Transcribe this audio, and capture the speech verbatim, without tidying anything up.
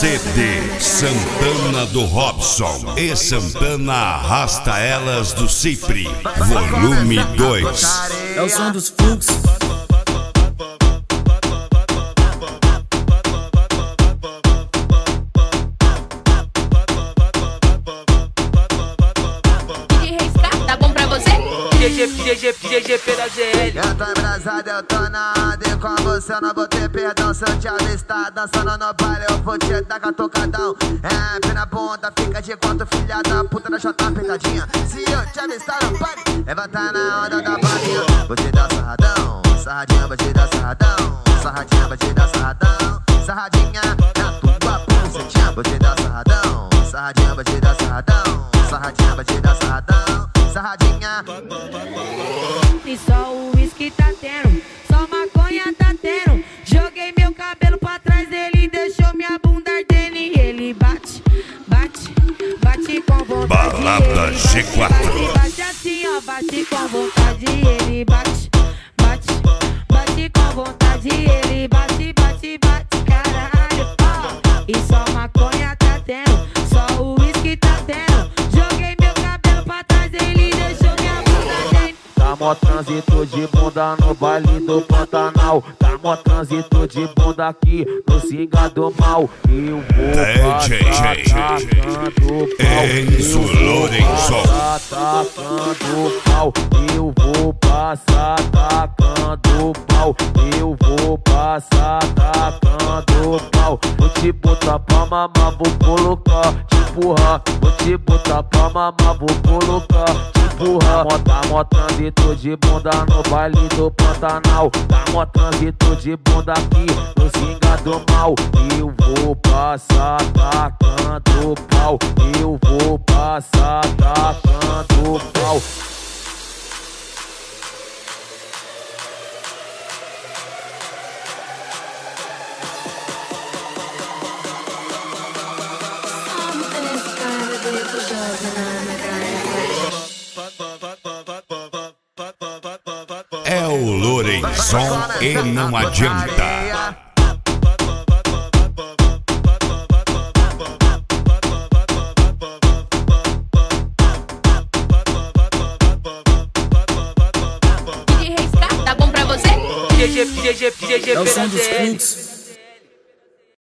C D Santana do Robson e Santana Arrasta Elas do Cipri, volume dois. É o som dos fluxos. G G, G G P da G L. Eu tô embrasado, eu tô na área. E com você eu não vou ter perdão. Se eu te avistar dançando no baile, eu vou te dar catucadão. É, pé na bunda, fica de quatro, filha da puta da chota apertadinha. Se eu te avistar no baile, levanta na onda da balinha. Vou te dar sarradão, sarradinha, vou te dar sarradão. Sarradinha, vou te dar sarradão. Sarradinha na tua bucetinha. Vou te dar sarradão, sarradinha, vou te dar sarradão. Sarradinha, vou te dar sarradão. Sarradinha. E só o uísque tá tendo, só maconha tá tendo. Joguei meu cabelo pra trás, ele deixou minha bunda ardendo. E ele bate, bate, bate com vontade. Balada G quatro. Bate, bate assim, ó, bate com vontade. Ele bate, bate, bate com vontade. Ele bate, bate, bate, caralho, ó. E só maconha tá tendo, só o uísque tá tendo. Joguei meu cabelo pra trás, ele deixou minha bunda ardendo. Tá mó trânsito de bunda no baile do Pantanal. Tá mó trânsito de bunda aqui no Singa do Mal. Eu vou passar tacando pau. Enzo Lourenço. Tacando pau. Eu vou passar tacando pau. Eu vou passar tacando pau. Vou te botar pra mamar, vou colocar, te empurrar. Vou te botar pra mamar, vou colocar, te empurrar. Tá mó trânsito de bunda no baile do Pantanal. Tá mó trânsito de bunda aqui no Singa do Mal. Eu vou passar tacando pau. Eu vou passar tacando pau. É o Lourenço e não adianta. Tá bom pra você? G G, G G, G G É o P som da dos G L. fluxos.